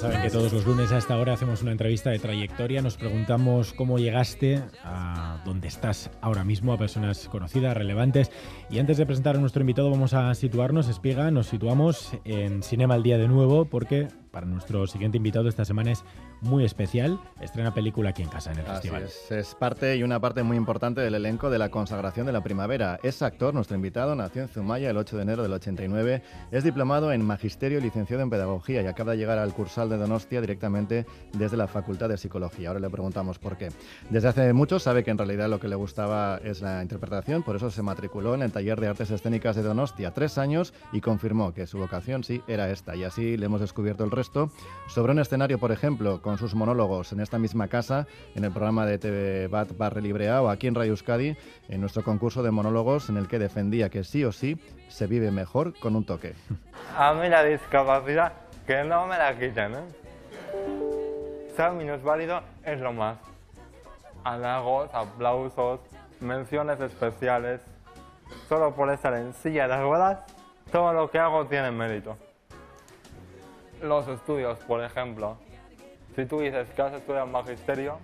saben que todos los lunes a esta hora hacemos una entrevista de trayectoria. Nos preguntamos cómo llegaste a donde estás ahora mismo, a personas conocidas, relevantes. Y antes de presentar a nuestro invitado vamos a situarnos, Espiga, nos situamos en Cinema al Día de nuevo porque para nuestro siguiente invitado esta semana es muy especial. Estrena película aquí en casa en el festival. Es parte y una parte muy importante del elenco de la consagración de la primavera. Es actor, nuestro invitado, nació en Zumaya el 8 de enero del 89, es diplomado en Magisterio y licenciado en Pedagogía y acaba de llegar al Cursal de Donostia directamente desde la Facultad de Psicología. Ahora le preguntamos por qué. Desde hace mucho sabe que en realidad lo que le gustaba es la interpretación, por eso se matriculó en el Taller de Artes Escénicas de Donostia 3 años y confirmó que su vocación sí era esta. Y así le hemos descubierto el resto sobre un escenario, por ejemplo, con sus monólogos en esta misma casa, en el programa de TV Bat Barre Librea o aquí en Radio Euskadi, en nuestro concurso de monólogos en el que defendía que sí o sí se vive mejor con un toque. A mí la discapacidad, que no me la quiten, ¿eh? Ser minusválido es lo más. Halagos, aplausos, menciones especiales. Solo por estar en silla de ruedas, todo lo que hago tiene mérito. Los estudios, por ejemplo. Si tú dices que has estudiado magisterio,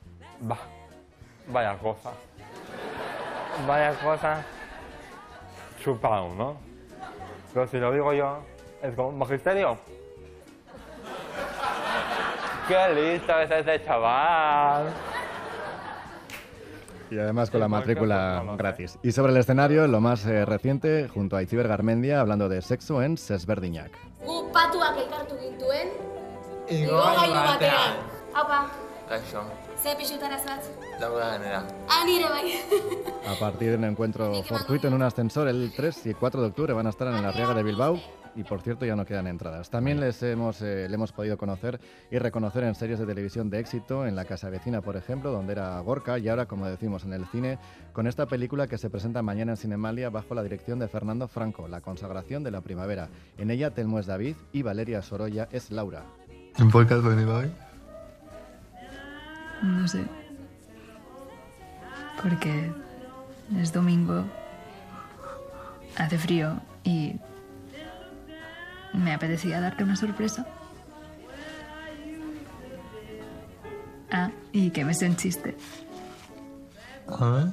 vaya cosa. Vaya cosa chupado, ¿no? Pero si lo digo yo, es como, ¿magisterio? ¡Qué listo es ese chaval! Y además con la matrícula gratis. Y sobre el escenario, lo más reciente, junto a Itziber Garmendia, hablando de sexo en Sesberdinak. Patuak elkartu gintuen, igogailu batean. Haupa, Kaixo, ze pixutara zoaz? lauda ganera. Nire bai. A partir de un encuentro fortuito en un ascensor, el 3 y 4 de octubre van a estar en la Riaga de Bilbao. Y por cierto, ya no quedan entradas. También le hemos podido conocer y reconocer en series de televisión de éxito, en La Casa Vecina, por ejemplo, donde era Gorka, y ahora, como decimos, en el cine, con esta película que se presenta mañana en Cinemalia bajo la dirección de Fernando Franco, La consagración de la primavera. En ella, Telmo es David y Valeria Sorolla es Laura. ¿Por qué has venido hoy? No sé. Porque es domingo, hace frío y me apetecía darte una sorpresa. Y que me sé un chiste. A ver.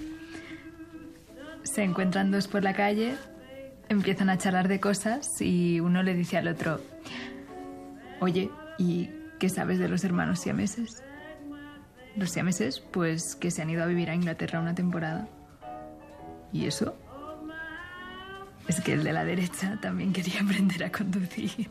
Se encuentran dos por la calle, empiezan a charlar de cosas y uno le dice al otro: oye, ¿y qué sabes de los hermanos siameses? Los siameses, pues que se han ido a vivir a Inglaterra una temporada. ¿Y eso? Es que el de la derecha también quería aprender a conducir.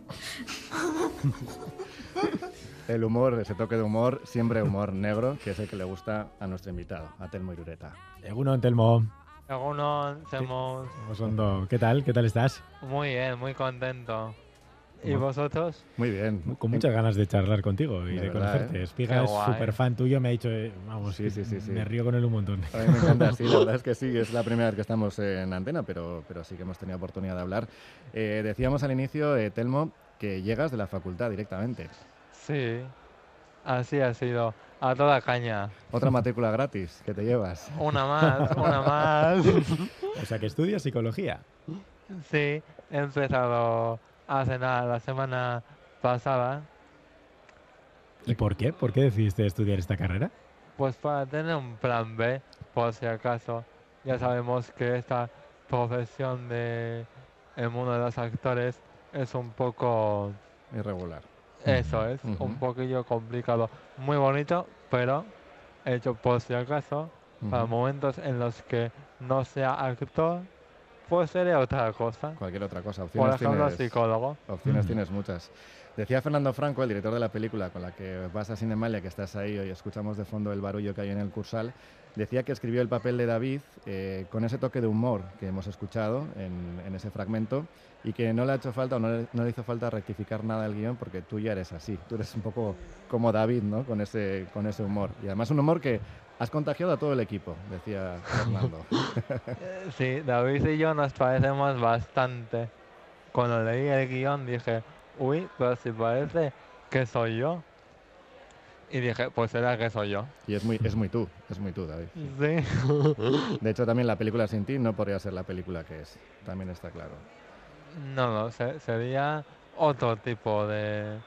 El humor, ese toque de humor, siempre humor negro, que es el que le gusta a nuestro invitado, a Telmo Irureta. Egunon, Telmo. Egunon, Temos. Osondo, ¿qué tal? ¿Qué tal estás? Muy bien, muy contento. ¿Y vosotros? Muy bien. Con muchas ganas de charlar contigo y de verdad, conocerte. Espiga Qué es guay. súper fan tuyo, me ha dicho, vamos, Sí. me río con él un montón. A mí me encanta, sí, la verdad es que sí, es la primera vez que estamos en antena, pero sí que hemos tenido oportunidad de hablar. Decíamos al inicio, Telmo, que llegas de la facultad directamente. Sí, así ha sido. A toda caña. Otra matrícula gratis que te llevas. Una más. O sea, que estudias psicología. Sí, he empezado hace nada, la semana pasada, ¿Y por qué? ¿Por qué decidiste estudiar esta carrera? pues para tener un plan B, por si acaso. Ya sabemos que esta profesión de el mundo de los actores es un poco, Irregular. eso es, Ujú. un poquillo complicado. Muy bonito, pero hecho por si acaso, para Ujú. momentos en los que no sea actor, pues sería otra cosa. Cualquier otra cosa. Por Opciones ejemplo, tienes, psicólogo. opciones tienes muchas. Decía Fernando Franco, el director de la película con la que vas a Cinemalia, que estás ahí hoy, escuchamos de fondo el barullo que hay en el Cursal, decía que escribió el papel de David con ese toque de humor que hemos escuchado en ese fragmento y que no le ha hecho falta o no le hizo falta rectificar nada del guión porque tú ya eres así. Tú eres un poco como David, ¿no? Con ese humor. Y además un humor que has contagiado a todo el equipo, decía Fernando. Sí, David y yo nos parecemos bastante. Cuando leí el guión dije, uy, pero si parece que soy yo. Y dije, pues será que soy yo. Y es muy tú, David. Sí. De hecho, también la película Sin ti no podría ser la película que es, también está claro. No, sería otro tipo de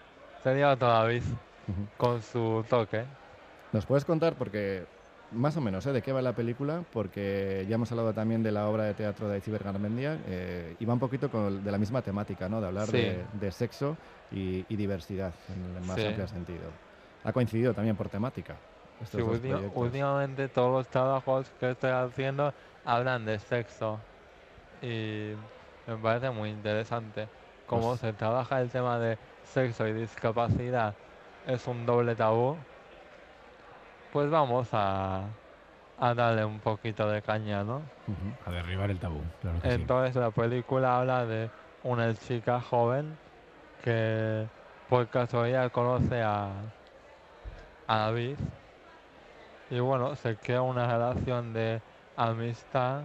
sería otro David, con su toque. ¿Nos puedes contar, porque más o menos, de qué va la película? Porque ya hemos hablado también de la obra de teatro de Aitziber Garmendia, y va un poquito de la misma temática, ¿no? De hablar Sí. de sexo y diversidad en el más Sí. amplio sentido. Ha coincidido también por temática estos Sí, dos proyectos. últimamente todos los trabajos que estoy haciendo hablan de sexo y me parece muy interesante cómo Pues- se trabaja el tema de sexo y discapacidad. Es un doble tabú. Pues vamos a darle un poquito de caña, ¿no? A derribar el tabú, claro que sí. Entonces la película habla de una chica joven que por casualidad conoce a David y bueno, se crea una relación de amistad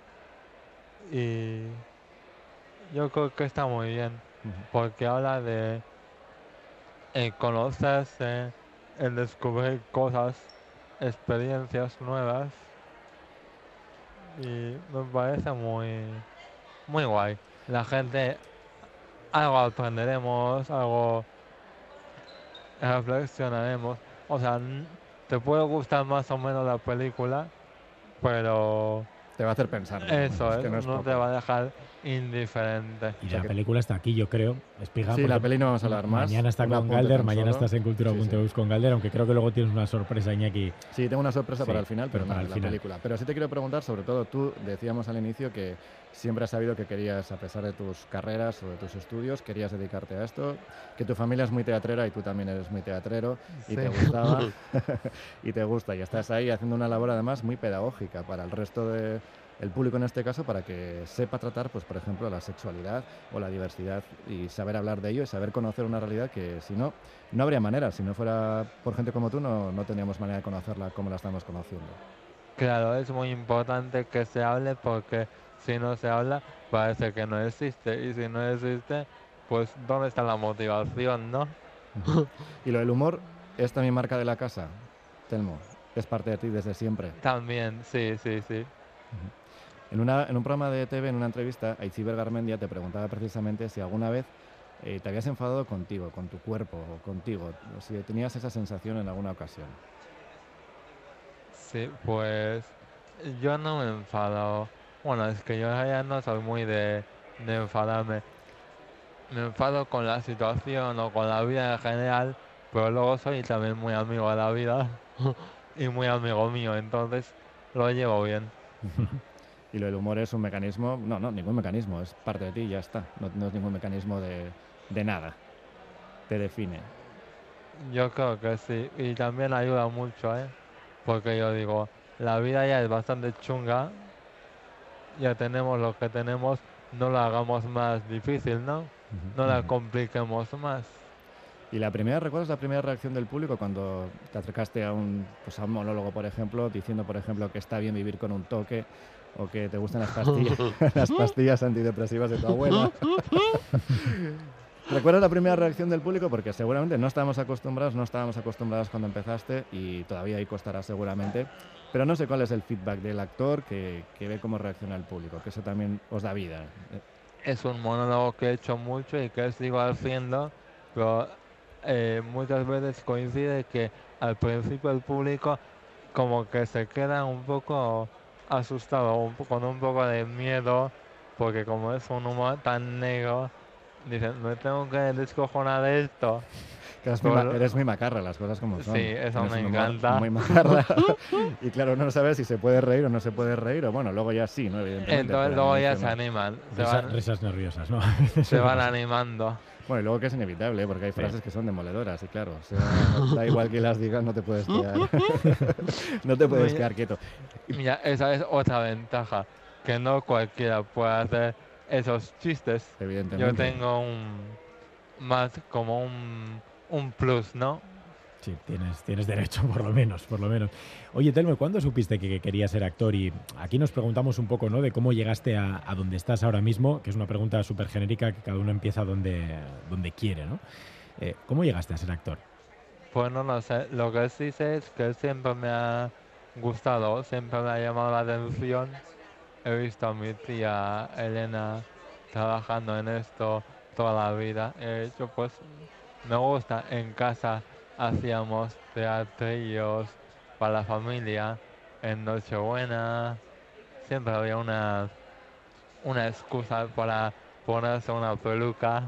y yo creo que está muy bien porque habla de el conocerse, el descubrir cosas, experiencias nuevas y me parece muy guay. La gente, algo aprenderemos, algo reflexionaremos. O sea, te puede gustar más o menos la película, pero Te va a hacer pensar, ¿no? eso Es que no es no poco. te va a dejar indiferente. Y sea la que- película está aquí, yo creo. Explica, Sí, porque la peli no vamos a hablar más. Mañana está Un con apunte Galder, tan mañana solo. estás en Cultura.eus con Galder, aunque creo que luego tienes una sorpresa, Iñaki. Sí, tengo una sorpresa Sí, para el final, pero para no, el la final. película. Pero sí te quiero preguntar, sobre todo tú, decíamos al inicio que siempre has sabido que querías, a pesar de tus carreras o de tus estudios, querías dedicarte a esto, que tu familia es muy teatrera y tú también eres muy teatrero y Sí. te gustaba y te gusta. Y estás ahí haciendo una labor además muy pedagógica para el resto del público en este caso, para que sepa tratar, pues por ejemplo, la sexualidad o la diversidad y saber hablar de ello y saber conocer una realidad que si no, no habría manera. Si no fuera por gente como tú, no tendríamos manera de conocerla como la estamos conociendo. Claro, es muy importante que se hable porque si no se habla parece que no existe y si no existe, pues ¿dónde está la motivación, no? Y lo del humor es también marca de la casa, Telmo. Es parte de ti desde siempre. También, sí. En un programa de TV, en una entrevista, Aitziber Garmendia te preguntaba precisamente si alguna vez te habías enfadado contigo, con tu cuerpo o contigo, o si tenías esa sensación en alguna ocasión. Sí, pues yo no me enfado. Bueno, es que yo ya no soy muy de enfadarme. Me enfado con la situación o con la vida en general, pero luego soy también muy amigo de la vida y muy amigo mío, entonces lo llevo bien. Y lo del humor es un mecanismo, no, ningún mecanismo, es parte de ti y ya está. No es ningún mecanismo de nada. Te define. Yo creo que sí, y también ayuda mucho, ¿eh? Porque yo digo, la vida ya es bastante chunga, ya tenemos lo que tenemos, no la hagamos más difícil, ¿no? No la compliquemos más. Y ¿recuerdas la primera reacción del público cuando te acercaste a un monólogo, por ejemplo, diciendo, por ejemplo, que está bien vivir con un toque o que te gustan las pastillas, las pastillas antidepresivas de tu abuela? ¿Recuerdas la primera reacción del público? Porque seguramente no estábamos acostumbrados cuando empezaste y todavía ahí costará seguramente. Pero no sé cuál es el feedback del actor que ve cómo reacciona el público, que eso también os da vida. Es un monólogo que he hecho mucho y que sigo haciendo, pero muchas veces coincide que al principio el público como que se queda un poco asustado, con un poco de miedo, porque como es un humor tan negro, dicen, me tengo que descojonar de esto. Eres muy macarra, las cosas como son. Sí, eso Tienes me un humor encanta. muy macarra. Y claro, uno no sabe si se puede reír o no se puede reír, o bueno, luego ya sí, ¿no? Evidentemente. Entonces pero luego al ya inicio se no. animan, Risas nerviosas, ¿no? se van animando. Bueno, y luego que es inevitable, porque hay Sí. frases que son demoledoras, y claro, o sea, da igual que las digas, no te puedes quedar, no te puedes quedar quieto. Mira, esa es otra ventaja, que no cualquiera puede hacer esos chistes. Evidentemente. Yo tengo más como un plus, ¿no? Sí, tienes derecho, por lo menos. Oye, Telmo, ¿cuándo supiste que querías ser actor? Y aquí nos preguntamos un poco, ¿no?, de cómo llegaste a donde estás ahora mismo, que es una pregunta súper genérica que cada uno empieza donde quiere, ¿no? ¿Cómo llegaste a ser actor? Pues no lo sé, lo que sí sé es que siempre me ha gustado, siempre me ha llamado la atención. He visto a mi tía Elena trabajando en esto toda la vida. He hecho pues me gusta. En casa hacíamos teatrillos para la familia, en Nochebuena, siempre había una excusa para ponerse una peluca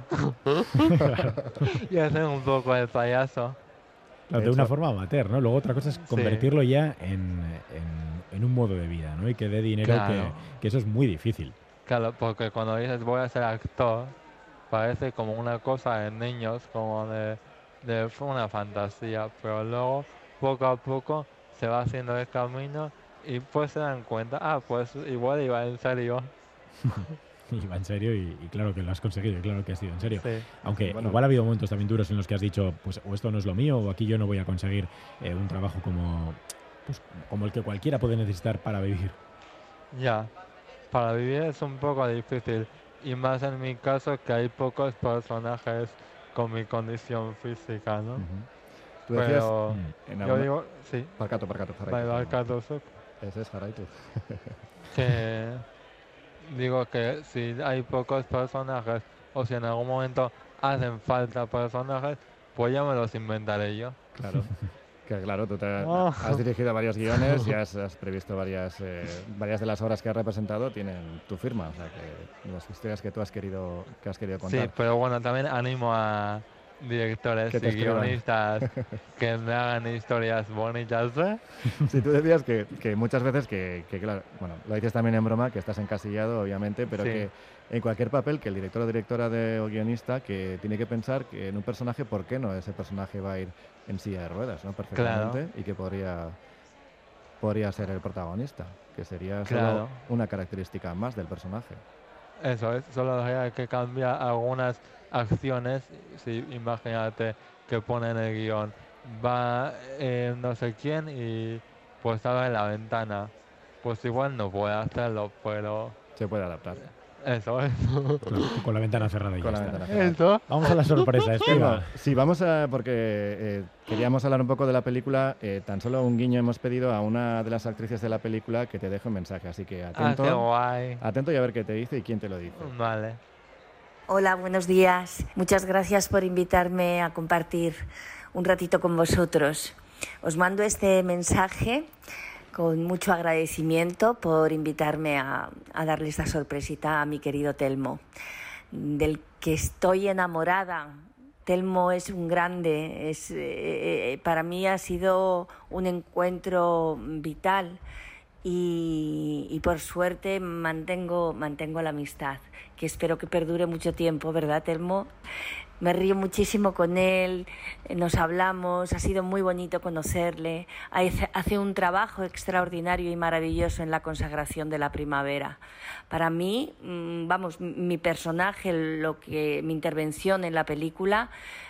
y hacer un poco de payaso. Claro, de una forma amateur, ¿no? Luego otra cosa es convertirlo ya en un modo de vida, ¿no? Y que dé dinero, Claro. que eso es muy difícil. Claro, porque cuando dices voy a ser actor, parece como una cosa de niños, como de una fantasía, pero luego poco a poco se va haciendo el camino y pues se dan cuenta, pues igual iba en serio. Y va en serio y claro que lo has conseguido, y claro que ha sido en serio. Sí. Aunque Bueno. igual ha habido momentos también duros en los que has dicho, pues o esto no es lo mío, o aquí yo no voy a conseguir un trabajo como el que cualquiera puede necesitar para vivir. Ya, para vivir es un poco difícil, y más en mi caso que hay pocos personajes con mi condición física, ¿no? Tú decías... Pero en yo alguna- digo, sí, Barkatu, bai, barkatu zuk, Ese es Jarraitu. que digo que si hay pocos personajes o si en algún momento hacen falta personajes, pues ya me los inventaré yo. Claro. Que claro, tú Oh. has dirigido varios guiones y has previsto varias de las obras que has representado tienen tu firma, o sea que las historias que tú has querido contar. Sí, pero bueno, también animo a directores Que te y escriban. guionistas que me hagan historias bonitas, ¿eh? Sí, tú decías que muchas veces que claro, bueno, lo dices también en broma, que estás encasillado, obviamente, pero Sí. que en cualquier papel que el director o directora o guionista que tiene que pensar que en un personaje, ¿por qué no ese personaje va a ir en silla de ruedas, ¿no? Perfectamente, y que podría ser el protagonista, que sería solo Claro. una característica más del personaje. Eso es, solo hay que cambiar algunas acciones. Si imagínate que pone en el guión, va no sé quién y pues abre la ventana. Pues igual no puede hacerlo, pero Se puede adaptar. eso es. Claro, con la ventana cerrada y Con ya la está. ventana cerrada. Eso. Vamos a la sorpresa, Estiva. Sí, vamos a, porque queríamos hablar un poco de la película. Tan solo un guiño hemos pedido a una de las actrices de la película que te deje un mensaje, así que Ah, atento, qué guay. atento y a ver qué te dice y quién te lo dice. Vale. Hola, buenos días. Muchas gracias por invitarme a compartir un ratito con vosotros. Os mando este mensaje con mucho agradecimiento por invitarme a darle esta sorpresita a mi querido Telmo, del que estoy enamorada. Telmo es un grande, para mí ha sido un encuentro vital y por suerte mantengo la amistad, que espero que perdure mucho tiempo, ¿verdad, Telmo? Me río muchísimo con él, nos hablamos, ha sido muy bonito conocerle, hace un trabajo extraordinario y maravilloso en la consagración de la primavera. Para mí, mi personaje, mi intervención en la película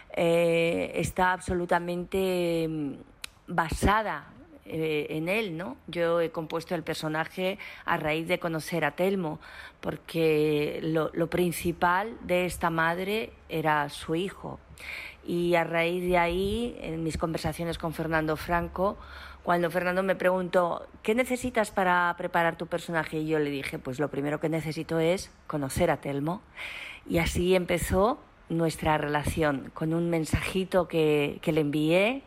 está absolutamente basada en él, ¿no? Yo he compuesto el personaje a raíz de conocer a Telmo, porque lo principal de esta madre era su hijo. Y a raíz de ahí, en mis conversaciones con Fernando Franco, cuando Fernando me preguntó ¿qué necesitas para preparar tu personaje? Y yo le dije, pues lo primero que necesito es conocer a Telmo. Y así empezó nuestra relación, con un mensajito que le envié.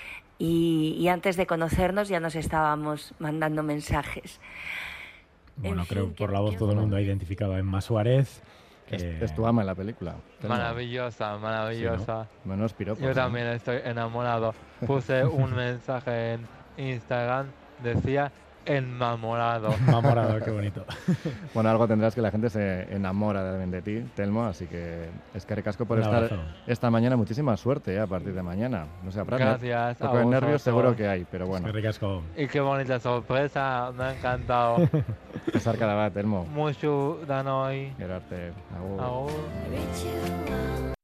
Y antes de conocernos ya nos estábamos mandando mensajes. Bueno, En creo fin, que por que- la voz que- todo el mundo ha identificado a Emma Suárez. Es tu ama en la película. Telmo. Maravillosa, maravillosa. Menos piropos. Yo ¿eh? también estoy enamorado. Puse un mensaje en Instagram, decía enamorado. Enamorado, qué bonito. Bueno, algo tendrás que la gente se enamora también de ti, Telmo, así que es que recasco por Un estar abrazo. esta mañana. Muchísima suerte a partir de mañana. No sé, habrá Gracias un a poco de nervios vosotros. seguro que hay, pero Es bueno, que ricasco. Y qué bonita sorpresa, me ha encantado. pesar cada vez, Telmo. Mucho danoi. Gerarte. Agur. Agur. Reach you out.